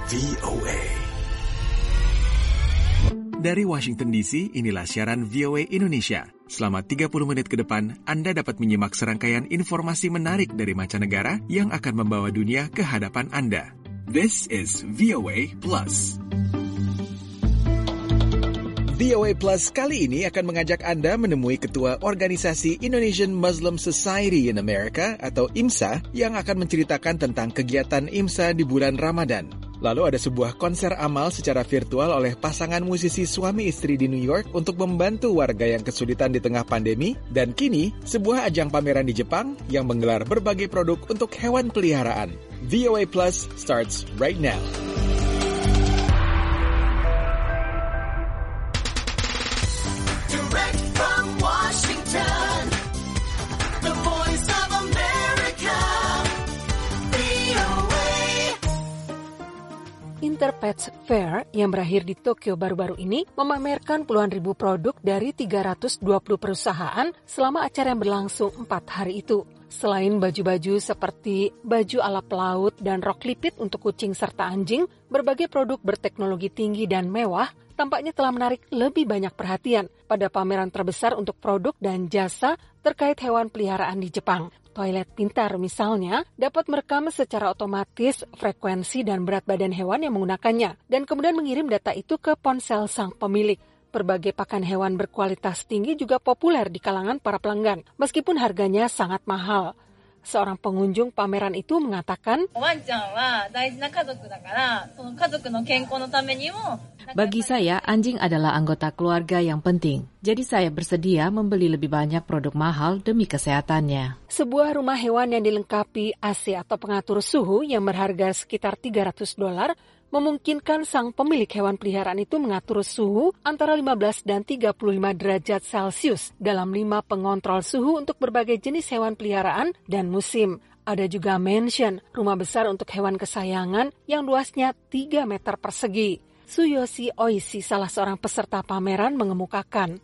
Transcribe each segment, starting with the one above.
VOA. Dari Washington DC, inilah siaran VOA Indonesia. Selama 30 menit ke depan, Anda dapat menyimak serangkaian informasi menarik dari mancanegara yang akan membawa dunia ke hadapan Anda. This is VOA Plus. VOA Plus kali ini akan mengajak Anda menemui Ketua Organisasi Indonesian Muslim Society in America atau IMSA yang akan menceritakan tentang kegiatan IMSA di bulan Ramadan. Lalu ada sebuah konser amal secara virtual oleh pasangan musisi suami istri di New York untuk membantu warga yang kesulitan di tengah pandemi. Dan kini, sebuah ajang pameran di Jepang yang menggelar berbagai produk untuk hewan peliharaan. VOA Plus starts right now. Direct from Washington, the voice of America, VOA. Interpets Fair yang berakhir di Tokyo baru-baru ini memamerkan puluhan ribu produk dari 320 perusahaan selama acara yang berlangsung 4 hari itu. Selain baju-baju seperti baju ala pelaut dan rok lipit untuk kucing serta anjing, berbagai produk berteknologi tinggi dan mewah tampaknya telah menarik lebih banyak perhatian pada pameran terbesar untuk produk dan jasa terkait hewan peliharaan di Jepang. Toilet pintar misalnya dapat merekam secara otomatis frekuensi dan berat badan hewan yang menggunakannya dan kemudian mengirim data itu ke ponsel sang pemilik. Berbagai pakan hewan berkualitas tinggi juga populer di kalangan para pelanggan, meskipun harganya sangat mahal. Seorang pengunjung pameran itu mengatakan, bagi saya, anjing adalah anggota keluarga yang penting. Jadi saya bersedia membeli lebih banyak produk mahal demi kesehatannya. Sebuah rumah hewan yang dilengkapi AC atau pengatur suhu yang berharga sekitar $300 memungkinkan sang pemilik hewan peliharaan itu mengatur suhu antara 15 dan 35 derajat Celcius dalam 5 pengontrol suhu untuk berbagai jenis hewan peliharaan dan musim. Ada juga mansion, rumah besar untuk hewan kesayangan yang luasnya 3 meter persegi. Tsuyoshi Oishi, salah seorang peserta pameran, mengemukakan,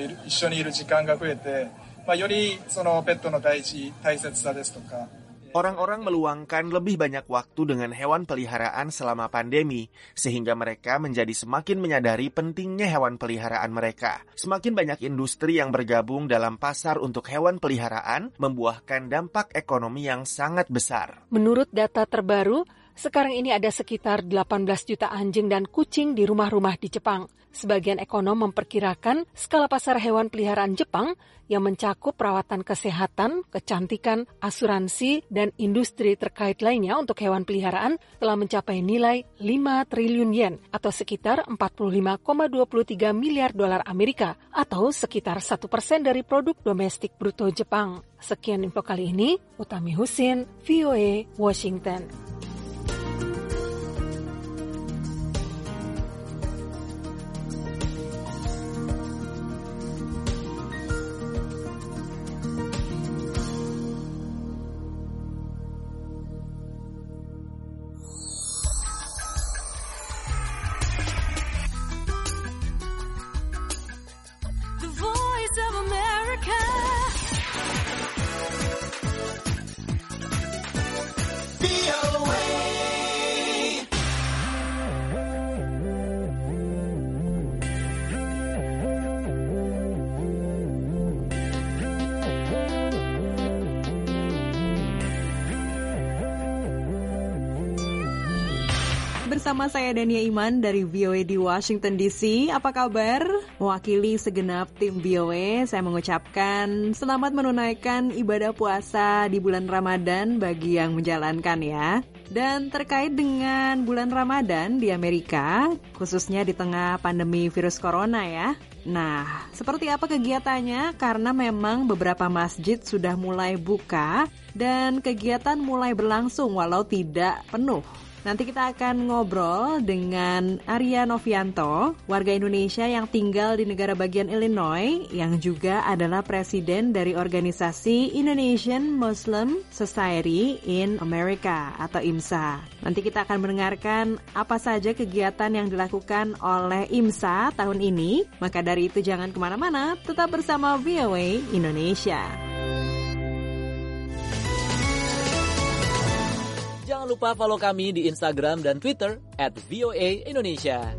orang-orang meluangkan lebih banyak waktu dengan hewan peliharaan selama pandemi, sehingga mereka menjadi semakin menyadari pentingnya hewan peliharaan mereka. Semakin banyak industri yang bergabung dalam pasar untuk hewan peliharaan membuahkan dampak ekonomi yang sangat besar. Menurut data terbaru, sekarang ini ada sekitar 18 juta anjing dan kucing di rumah-rumah di Jepang. Sebagian ekonom memperkirakan skala pasar hewan peliharaan Jepang yang mencakup perawatan kesehatan, kecantikan, asuransi, dan industri terkait lainnya untuk hewan peliharaan telah mencapai nilai 5 triliun yen atau sekitar 45,23 miliar dolar Amerika atau sekitar 1% dari produk domestik bruto Jepang. Sekian info kali ini, Utami Husin, VOA, Washington. Bersama saya Dania Iman dari VOA di Washington DC. Apa kabar? Mewakili segenap tim VOA, saya mengucapkan selamat menunaikan ibadah puasa di bulan Ramadan bagi yang menjalankan ya. Dan terkait dengan bulan Ramadan di Amerika, khususnya di tengah pandemi virus corona ya. Nah, seperti apa kegiatannya? Karena memang beberapa masjid sudah mulai buka dan kegiatan mulai berlangsung walau tidak penuh. Nanti kita akan ngobrol dengan Arya Novianto, warga Indonesia yang tinggal di negara bagian Illinois, yang juga adalah presiden dari organisasi Indonesian Muslim Society in America atau IMSA. Nanti kita akan mendengarkan apa saja kegiatan yang dilakukan oleh IMSA tahun ini. Maka dari itu jangan kemana-mana, tetap bersama VOA Indonesia. Jangan Jangan lupa follow kami di Instagram dan Twitter @VOA_Indonesia.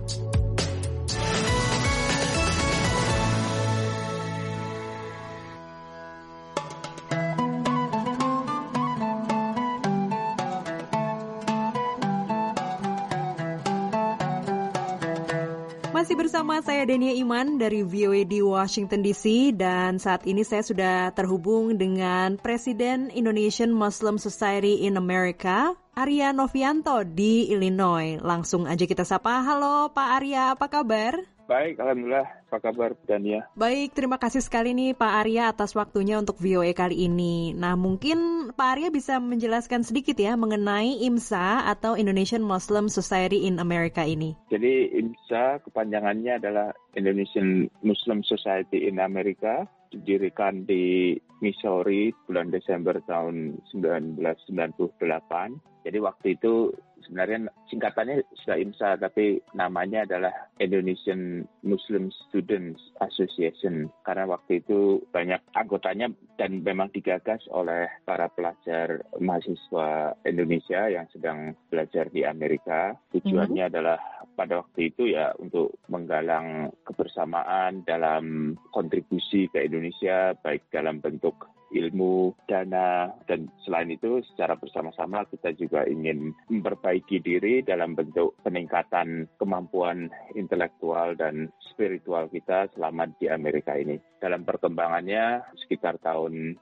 Masih bersama saya Dania Iman dari VOA di Washington DC dan saat ini saya sudah terhubung dengan Presiden Indonesian Muslim Society in America, Arya Novianto di Illinois. Langsung aja kita sapa. Halo Pak Arya, apa kabar? Baik, Alhamdulillah. Apa kabar, Dania? Baik, terima kasih sekali nih Pak Arya atas waktunya untuk VOA kali ini. Nah, mungkin Pak Arya bisa menjelaskan sedikit ya mengenai IMSA atau Indonesian Muslim Society in America ini. Jadi IMSA kepanjangannya adalah Indonesian Muslim Society in America, didirikan di Missouri bulan Desember tahun 1998. Jadi waktu itu sebenarnya singkatannya sudah IMSA, tapi namanya adalah Indonesian Muslim Students Association. Karena waktu itu banyak anggotanya dan memang digagas oleh para pelajar mahasiswa Indonesia yang sedang belajar di Amerika. Tujuannya adalah pada waktu itu ya untuk menggalang kebersamaan dalam kontribusi ke Indonesia, baik dalam bentuk ilmu, dana, dan selain itu secara bersama-sama kita juga ingin memperbaiki diri dalam bentuk peningkatan kemampuan intelektual dan spiritual kita selama di Amerika ini. Dalam perkembangannya sekitar tahun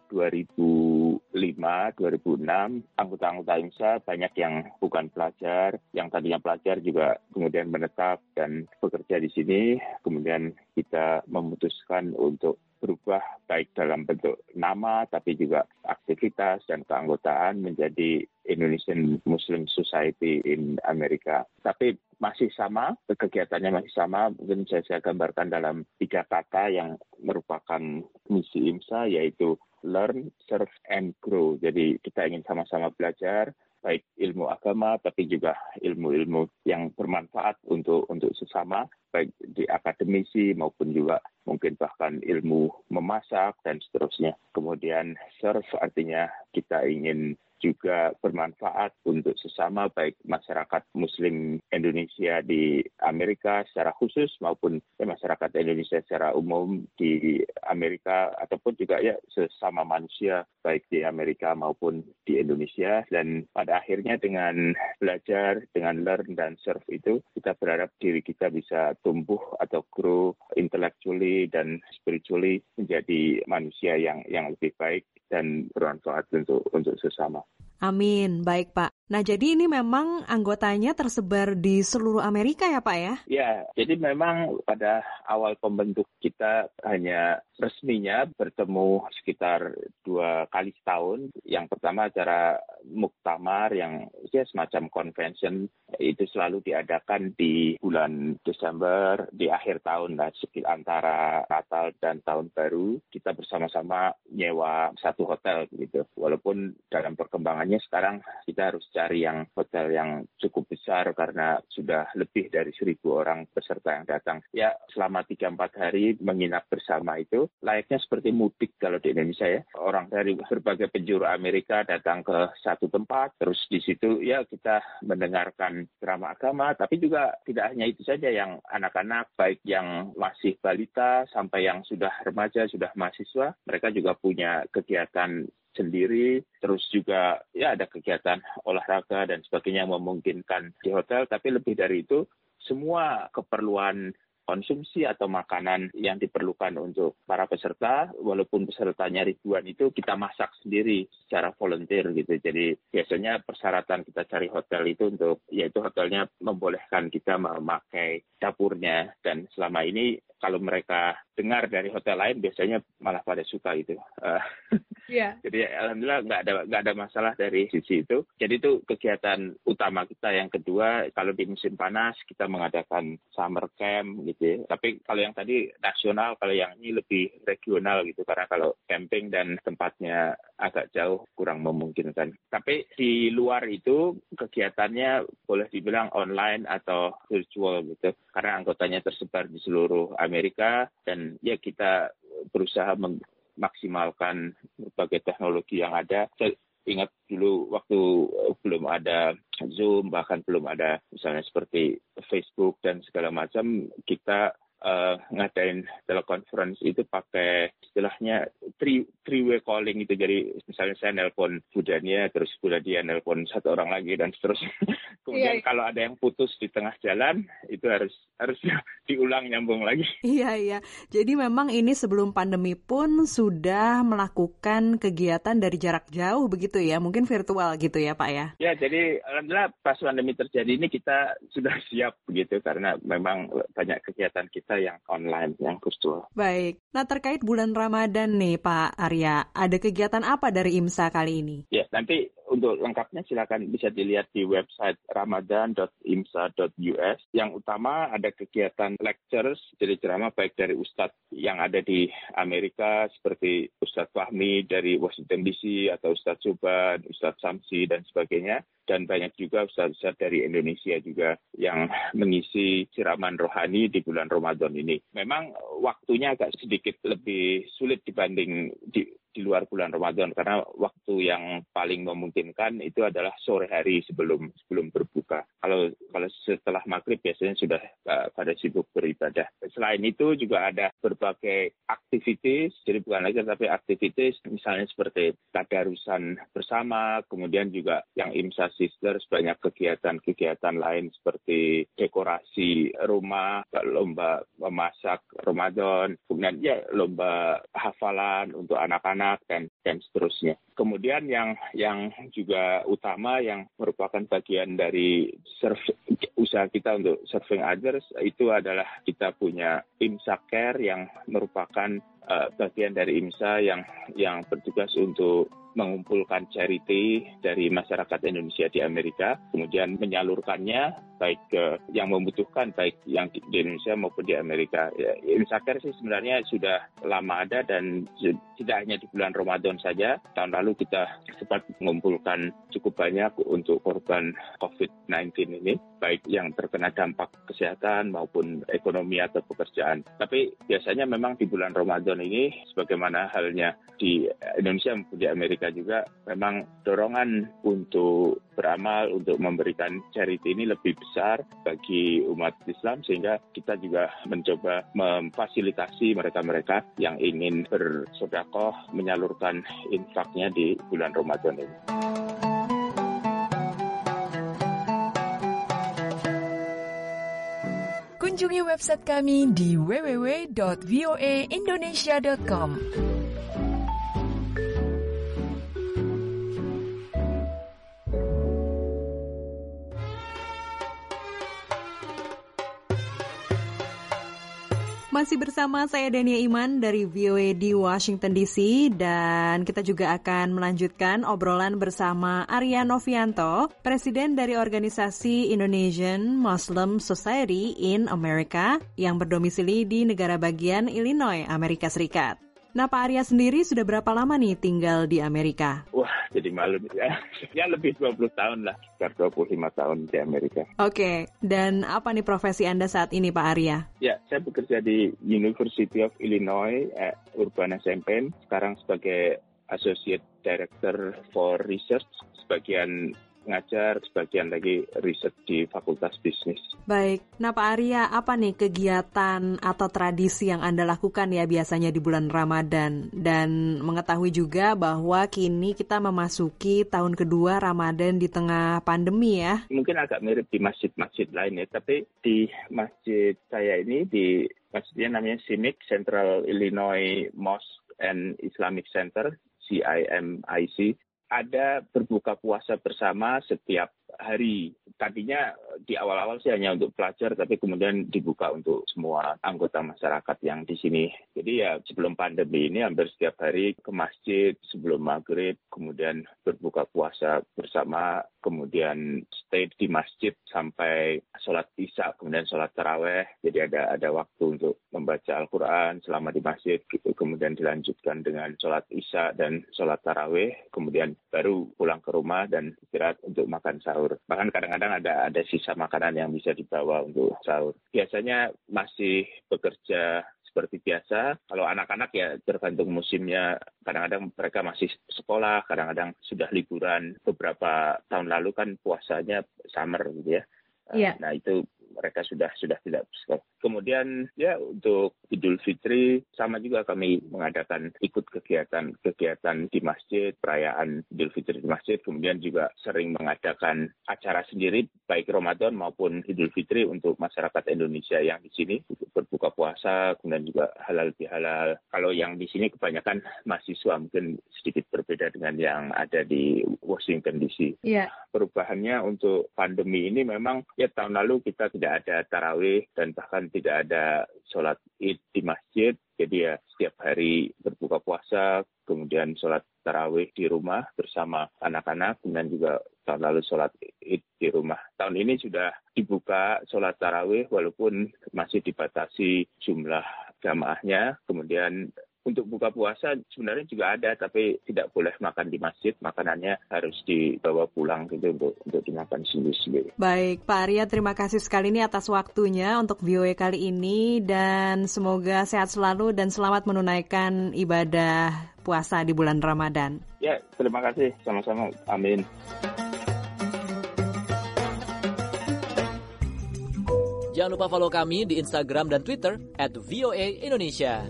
2005-2006, anggota-anggota IMSA banyak yang bukan pelajar, yang tadinya pelajar juga kemudian menetap dan bekerja di sini. Kemudian kita memutuskan untuk berubah baik dalam bentuk nama tapi juga aktivitas dan keanggotaan menjadi Indonesian Muslim Society in America. Tapi masih sama, kegiatannya masih sama. Mungkin saya gambarkan dalam 3 kata yang merupakan misi IMSA, yaitu learn, serve, and grow. Jadi kita ingin sama-sama belajar, baik ilmu agama tapi juga ilmu-ilmu yang bermanfaat untuk sesama, baik di akademisi maupun juga mungkin bahkan ilmu memasak dan seterusnya. Kemudian serve artinya kita ingin juga bermanfaat untuk sesama, baik masyarakat Muslim Indonesia di Amerika secara khusus maupun masyarakat Indonesia secara umum di Amerika, ataupun juga ya sesama manusia baik di Amerika maupun di Indonesia. Dan pada akhirnya dengan belajar, dengan learn dan serve itu, kita berharap diri kita bisa tumbuh atau grow intellectually dan spiritually menjadi manusia yang lebih baik dan bermanfaat untuk sesama. Amin, baik Pak. Nah, jadi ini memang anggotanya tersebar di seluruh Amerika ya Pak ya? Ya, jadi memang pada awal pembentuk kita hanya resminya bertemu sekitar 2 kali setahun. Yang pertama acara muktamar yang ya semacam convention, itu selalu diadakan di bulan Desember, di akhir tahun lah, sekitar antara Natal dan Tahun Baru. Kita bersama-sama nyewa satu hotel gitu. Walaupun dalam perkembangannya sekarang kita harus cari yang hotel yang cukup besar karena sudah lebih dari 1.000 orang peserta yang datang. Ya, selama 3-4 hari menginap bersama itu layaknya seperti mudik kalau di Indonesia ya. Orang dari berbagai penjuru Amerika datang ke satu tempat, terus di situ ya kita mendengarkan drama agama, tapi juga tidak hanya itu saja, yang anak-anak baik yang masih balita sampai yang sudah remaja, sudah mahasiswa, mereka juga punya kegiatan sendiri, terus juga ya ada kegiatan olahraga dan sebagainya yang memungkinkan di hotel. Tapi lebih dari itu, semua keperluan konsumsi atau makanan yang diperlukan untuk para peserta, walaupun pesertanya ribuan, itu kita masak sendiri secara volunteer gitu. Jadi biasanya persyaratan kita cari hotel itu untuk, yaitu hotelnya membolehkan kita memakai dapurnya, dan selama ini kalau mereka dengar dari hotel lain biasanya malah pada suka gitu. Yeah. Jadi alhamdulillah nggak ada masalah dari sisi itu. Jadi itu kegiatan utama kita. Yang kedua, kalau di musim panas kita mengadakan summer camp gitu ya. Tapi kalau yang tadi nasional, kalau yang ini lebih regional gitu, karena kalau camping dan tempatnya agak jauh kurang memungkinkan. Tapi di luar itu kegiatannya boleh dibilang online atau virtual gitu, karena anggotanya tersebar di seluruh Amerika, dan ya kita berusaha memaksimalkan berbagai teknologi yang ada. ingat dulu waktu belum ada Zoom, bahkan belum ada misalnya seperti Facebook dan segala macam, kita ngadain teleconference itu pakai istilahnya three-way calling itu. Jadi misalnya saya nelpon Budania, terus Budadia nelpon satu orang lagi dan seterusnya. Kemudian kalau ada yang putus di tengah jalan itu harus diulang nyambung lagi. Iya. Jadi memang ini sebelum pandemi pun sudah melakukan kegiatan dari jarak jauh begitu ya, mungkin virtual gitu ya Pak ya? Ya, jadi alhamdulillah pas pandemi terjadi ini kita sudah siap begitu karena memang banyak kegiatan kita yang online, yang virtual. Baik. Nah, terkait bulan Ramadan nih Pak Arya, ada kegiatan apa dari IMSA kali ini? Ya, nanti untuk lengkapnya silakan bisa dilihat di website ramadan.imsa.us. Yang utama ada kegiatan lectures, jadi ceramah baik dari ustadz yang ada di Amerika seperti Ustadz Fahmi dari Washington DC atau Ustadz Subhan, Ustadz Samsi dan sebagainya. Dan banyak juga ustadz-ustadz dari Indonesia juga yang mengisi siraman rohani di bulan Ramadan ini. Memang waktunya agak sedikit lebih sulit dibanding di luar bulan Ramadan karena waktu yang paling memungkinkan itu adalah sore hari sebelum berbuka. Kalau setelah maghrib biasanya sudah pada sibuk beribadah. Selain itu juga ada berbagai aktivitas, jadi bukan lagi tapi aktivitas misalnya seperti tadarusan bersama, kemudian juga yang IMSA Sisters banyak kegiatan-kegiatan lain seperti dekorasi rumah, lomba memasak Ramadan, kemudian ya lomba hafalan untuk anak-anak dan seterusnya. Kemudian yang juga utama yang merupakan bagian dari usaha kita untuk serving others itu adalah kita punya IMSA Care yang merupakan bagian dari IMSA yang bertugas untuk mengumpulkan charity dari masyarakat Indonesia di Amerika, kemudian menyalurkannya baik ke yang membutuhkan, baik yang di Indonesia maupun di Amerika. Ya, IMSA Care sih sebenarnya sudah lama ada dan tidak hanya di bulan Ramadan saja. Tahun lalu kita sempat mengumpulkan cukup banyak untuk korban COVID-19 ini, baik yang terkena dampak kesehatan maupun ekonomi atau pekerjaan. Tapi biasanya memang di bulan Ramadan ini, sebagaimana halnya di Indonesia maupun di Amerika juga, memang dorongan untuk beramal, untuk memberikan charity ini lebih besar bagi umat Islam, sehingga kita juga mencoba memfasilitasi mereka-mereka yang ingin bersedekah, menyalurkan infaknya di bulan Ramadan ini. Kunjungi website kami di www.voaindonesia.com. Masih bersama saya Dania Iman dari VOA di Washington DC dan kita juga akan melanjutkan obrolan bersama Arya Novianto, Presiden dari organisasi Indonesian Muslim Society in America yang berdomisili di negara bagian Illinois, Amerika Serikat. Nah, Pak Arya sendiri sudah berapa lama nih tinggal di Amerika? Wah, jadi malu ya. Ya lebih 20 tahun lah, sekitar 25 tahun di Amerika. Oke, dan apa nih profesi Anda saat ini, Pak Arya? Ya, saya bekerja di University of Illinois Urbana-Champaign, sekarang sebagai Associate Director for Research, sebagian ngajar, sebagian lagi riset di Fakultas Bisnis. Baik, nah Pak Arya, apa nih kegiatan atau tradisi yang Anda lakukan ya biasanya di bulan Ramadan? Dan mengetahui juga bahwa kini kita memasuki tahun kedua Ramadan di tengah pandemi ya? Mungkin agak mirip di masjid-masjid lain ya, tapi di masjid saya ini, di masjidnya namanya CIMIC, Central Illinois Mosque and Islamic Center, CIMIC. Ada berbuka puasa bersama setiap hari. Tadinya di awal-awal sih hanya untuk pelajar, tapi kemudian dibuka untuk semua anggota masyarakat yang di sini. Jadi ya sebelum pandemi ini hampir setiap hari ke masjid sebelum maghrib, kemudian berbuka puasa bersama, kemudian stay di masjid sampai sholat isya, kemudian sholat taraweh. Jadi ada waktu untuk membaca Al-Quran selama di masjid, gitu. Kemudian dilanjutkan dengan sholat isya dan sholat taraweh, kemudian baru pulang ke rumah dan istirahat untuk makan sahur. Bahkan kadang-kadang ada sisa makanan yang bisa dibawa untuk sahur. Biasanya masih bekerja seperti biasa. Kalau anak-anak ya tergantung musimnya. Kadang-kadang mereka masih sekolah, kadang-kadang sudah liburan. Beberapa tahun lalu kan puasanya summer gitu ya. Iya. Nah itu mereka sudah tidak sekolah. Kemudian ya untuk Idul Fitri sama juga kami mengadakan ikut kegiatan di masjid, perayaan Idul Fitri di masjid. Kemudian juga sering mengadakan acara sendiri baik Ramadan maupun Idul Fitri untuk masyarakat Indonesia yang di sini untuk berbuka puasa, kemudian juga halal bihalal. Kalau yang di sini kebanyakan mahasiswa, mungkin sedikit berbeda dengan yang ada di Washington DC. Iya. Perubahannya untuk pandemi ini memang ya tahun lalu kita tidak ada tarawih dan bahkan tidak ada sholat id di masjid. Jadi ya setiap hari berbuka puasa, kemudian sholat tarawih di rumah bersama anak-anak, kemudian juga tahun lalu sholat id di rumah. Tahun ini sudah dibuka sholat tarawih walaupun masih dibatasi jumlah jamaahnya. Kemudian untuk buka puasa sebenarnya juga ada, tapi tidak boleh makan di masjid. Makanannya harus dibawa pulang gitu untuk dimakan sendiri-sendiri. Baik, Pak Arya, terima kasih sekali nih atas waktunya untuk VOA kali ini. Dan semoga sehat selalu dan selamat menunaikan ibadah puasa di bulan Ramadan. Ya, terima kasih. Sama-sama. Amin. Jangan lupa follow kami di Instagram dan Twitter @VOA_Indonesia.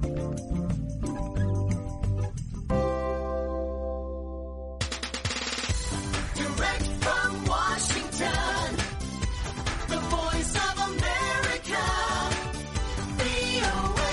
Direct from Washington, the voice of America, VOA.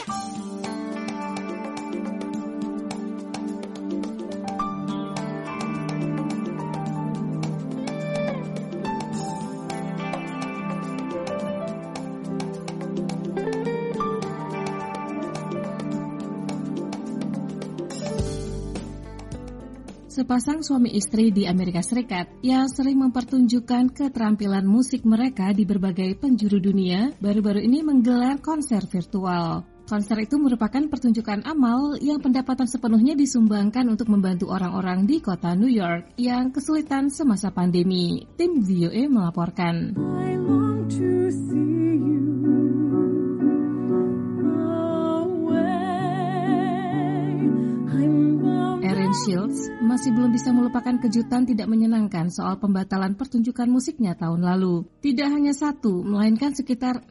Sepasang suami istri di Amerika Serikat yang sering mempertunjukkan keterampilan musik mereka di berbagai penjuru dunia baru-baru ini menggelar konser virtual. Konser itu merupakan pertunjukan amal yang pendapatan sepenuhnya disumbangkan untuk membantu orang-orang di kota New York yang kesulitan semasa pandemi. Tim VOA melaporkan. Erin Shields masih belum bisa melupakan kejutan tidak menyenangkan soal pembatalan pertunjukan musiknya tahun lalu. Tidak hanya satu, melainkan sekitar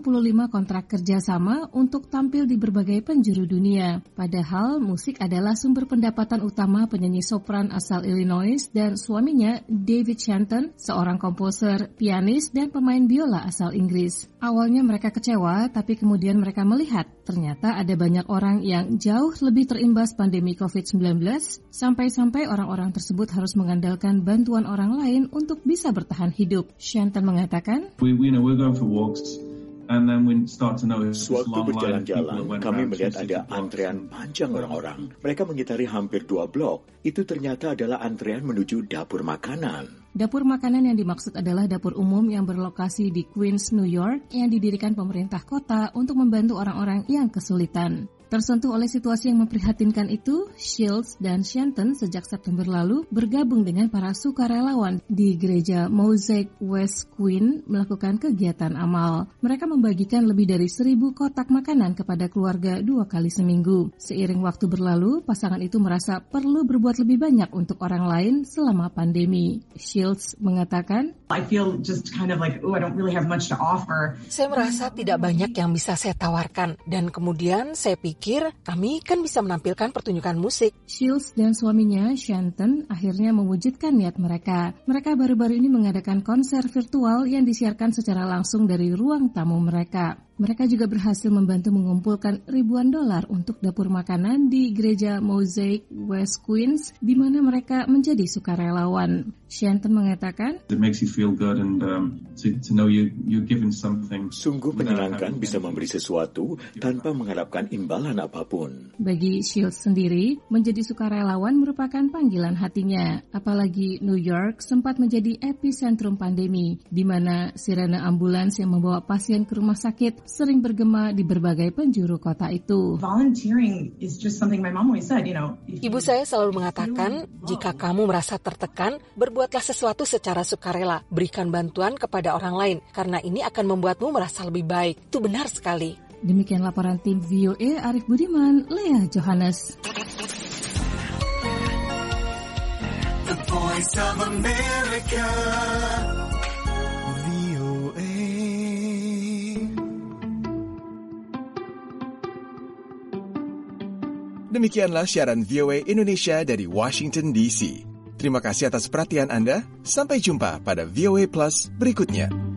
65 kontrak kerjasama untuk tampil di berbagai penjuru dunia. Padahal musik adalah sumber pendapatan utama penyanyi sopran asal Illinois dan suaminya David Shanton, seorang komposer, pianis, dan pemain biola asal Inggris. Awalnya mereka kecewa, tapi kemudian mereka melihat ternyata ada banyak orang yang jauh lebih terimbas pandemi COVID-19 sampai-sampai orang-orang tersebut harus mengandalkan bantuan orang lain untuk bisa bertahan hidup. Shanton mengatakan, we're going for walks. And then we start to notice Sewaktu berjalan-jalan, kami melihat ada antrean panjang orang-orang. Mereka mengitari hampir 2 blok. Itu ternyata adalah antrean menuju dapur makanan. Dapur makanan yang dimaksud adalah dapur umum yang berlokasi di Queens, New York, yang didirikan pemerintah kota untuk membantu orang-orang yang kesulitan. Tersentuh oleh situasi yang memprihatinkan itu, Shields dan Shanton sejak September lalu bergabung dengan para sukarelawan di gereja Mosaic West Queen melakukan kegiatan amal. Mereka membagikan lebih dari 1.000 kotak makanan kepada keluarga 2 kali seminggu. Seiring waktu berlalu, pasangan itu merasa perlu berbuat lebih banyak untuk orang lain selama pandemi. Shields mengatakan, I feel just kind of like, I don't really have much to offer. Saya merasa tidak banyak yang bisa saya tawarkan, dan kemudian saya pikir kami kan bisa menampilkan pertunjukan musik. Shields dan suaminya, Shanton, akhirnya mewujudkan niat mereka. Mereka baru-baru ini mengadakan konser virtual yang disiarkan secara langsung dari ruang tamu mereka. Mereka juga berhasil membantu mengumpulkan ribuan dolar untuk dapur makanan di gereja Mosaic West Queens, di mana mereka menjadi sukarelawan. Shanton mengatakan, It makes you feel good and to know you're given something. Sungguh menyenangkan bisa memberi sesuatu tanpa mengharapkan imbalan apapun. Bagi Shields sendiri, menjadi sukarelawan merupakan panggilan hatinya. Apalagi New York sempat menjadi epicentrum pandemi, di mana sirene ambulans yang membawa pasien ke rumah sakit sering bergema di berbagai penjuru kota itu. Volunteering is just something my mom always said, Ibu saya selalu mengatakan, jika kamu merasa tertekan, berbuatlah sesuatu secara sukarela. Berikan bantuan kepada orang lain, karena ini akan membuatmu merasa lebih baik. Itu benar sekali. Demikian laporan tim VOA Arif Budiman, Lea Johannes. The Voice of America. Demikianlah siaran VOA Indonesia dari Washington DC. Terima kasih atas perhatian Anda. Sampai jumpa pada VOA Plus berikutnya.